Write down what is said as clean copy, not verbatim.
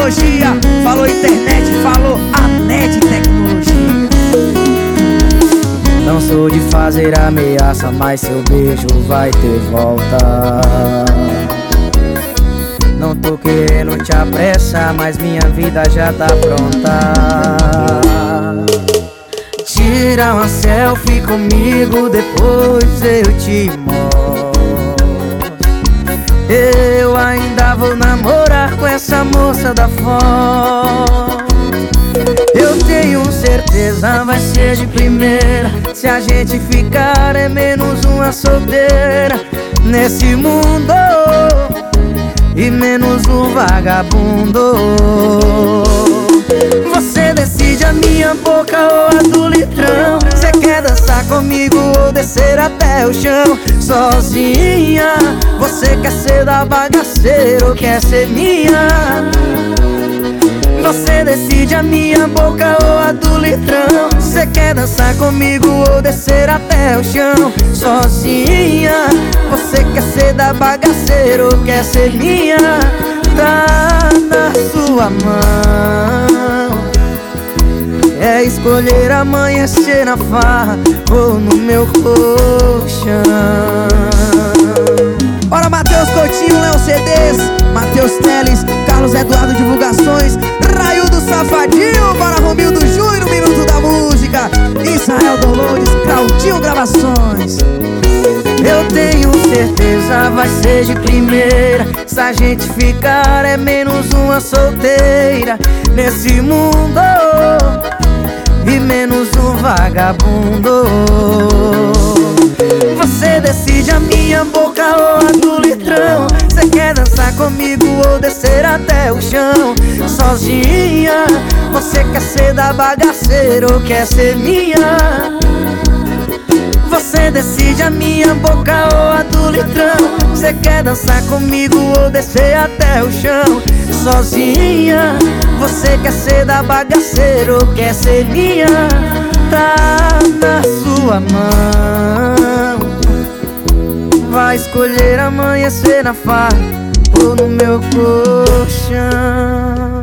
tecnologia. Falou internet, falou a net tecnologia. Não sou de fazer ameaça, mas seu beijo vai ter volta. Não tô querendo te apressar, mas minha vida já tá pronta. Tira uma selfie comigo, depois eu te mostro. Eu ainda vou namorar com essa moça da foto. Eu tenho certeza vai ser de primeira. Se a gente ficar é menos uma solteira nesse mundo e menos um vagabundo. Você decide a minha boca ou a do litrão. Cê quer dançar comigo ou descer até o chão sozinha? Você quer ser da bagaceira ou quer ser minha? Você decide a minha boca ou a do litrão. Cê quer dançar comigo ou descer até o chão sozinha? Você quer ser da bagaceira ou quer ser minha? Tá na sua mão. É escolher amanhecer na farra ou no meu colchão. Bora, Matheus Coutinho, Léo CDs, Matheus Teles, Carlos Eduardo Divulgações, Raildo Safadinho, bora, Romildo Júnior, no Minuto da Música, Israel Downloads, Claudinho Gravações. Eu tenho certeza vai ser de primeira. Se a gente ficar é menos uma solteira nesse mundo e menos um vagabundo. Você decide a minha boca ou a do litrão. Cê quer dançar comigo ou descer até o chão sozinha? Você quer ser da bagaceira ou quer ser minha? Você decide a minha boca ou a do litrão. Cê quer dançar comigo ou descer até o chão sozinha? Você quer ser da bagaceira ou quer ser minha? Tá na sua mão. Vai escolher amanhecer na farra ou no meu colchão.